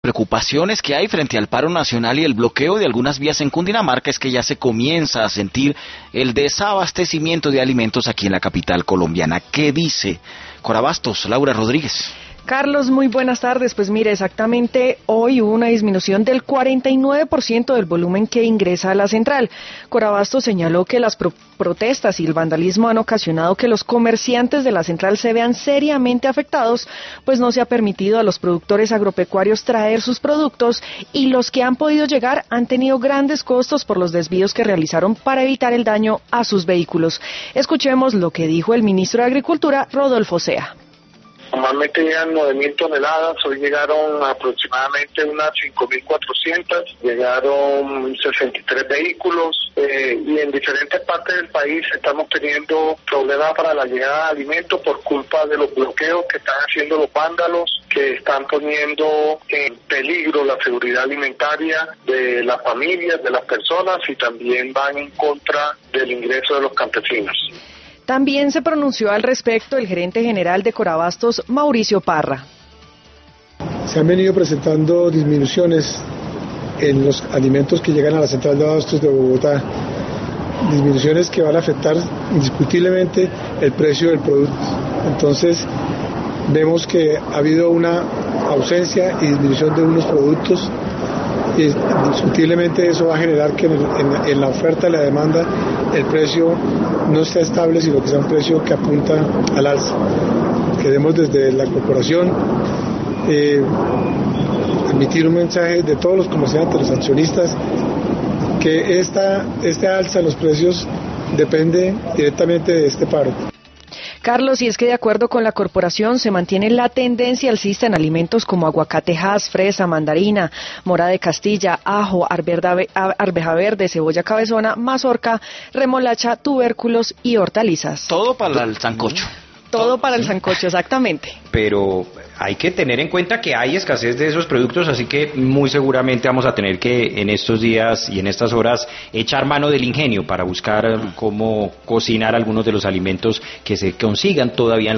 preocupaciones que hay frente al paro nacional y el bloqueo de algunas vías en Cundinamarca es que ya se comienza a sentir el desabastecimiento de alimentos aquí en la capital colombiana. ¿Qué dice Corabastos? Laura Rodríguez. Carlos, muy buenas tardes. Pues mire, exactamente hoy hubo una disminución del 49% del volumen que ingresa a la central. Corabastos señaló que las protestas y el vandalismo han ocasionado que los comerciantes de la central se vean seriamente afectados, pues no se ha permitido a los productores agropecuarios traer sus productos y los que han podido llegar han tenido grandes costos por los desvíos que realizaron para evitar el daño a sus vehículos. Escuchemos lo que dijo el ministro de Agricultura, Rodolfo Sea. Normalmente llegan 9.000 toneladas, hoy llegaron aproximadamente unas 5.400, llegaron 63 vehículos y en diferentes partes del país estamos teniendo problemas para la llegada de alimentos por culpa de los bloqueos que están haciendo los vándalos, que están poniendo en peligro la seguridad alimentaria de las familias, de las personas y también van en contra del ingreso de los campesinos. También se pronunció al respecto el gerente general de Corabastos, Mauricio Parra. Se han venido presentando disminuciones en los alimentos que llegan a la central de abastos de Bogotá, disminuciones que van a afectar indiscutiblemente el precio del producto. Entonces, vemos que ha habido una ausencia y disminución de unos productos y indiscutiblemente eso va a generar que en la oferta y la demanda el precio no está estable, sino que sea un precio que apunta al alza. Queremos desde la corporación emitir un mensaje de todos los comerciantes, los accionistas, que este alza en los precios depende directamente de este paro. Carlos, y es que de acuerdo con la corporación se mantiene la tendencia alcista en alimentos como aguacate Hass, fresa, mandarina, mora de Castilla, ajo, arveja verde, cebolla cabezona, mazorca, remolacha, tubérculos y hortalizas. Todo para el sancocho. Todo para el sancocho, exactamente. Pero hay que tener en cuenta que hay escasez de esos productos, así que muy seguramente vamos a tener que en estos días y en estas horas echar mano del ingenio para buscar cómo cocinar algunos de los alimentos que se consigan todavía en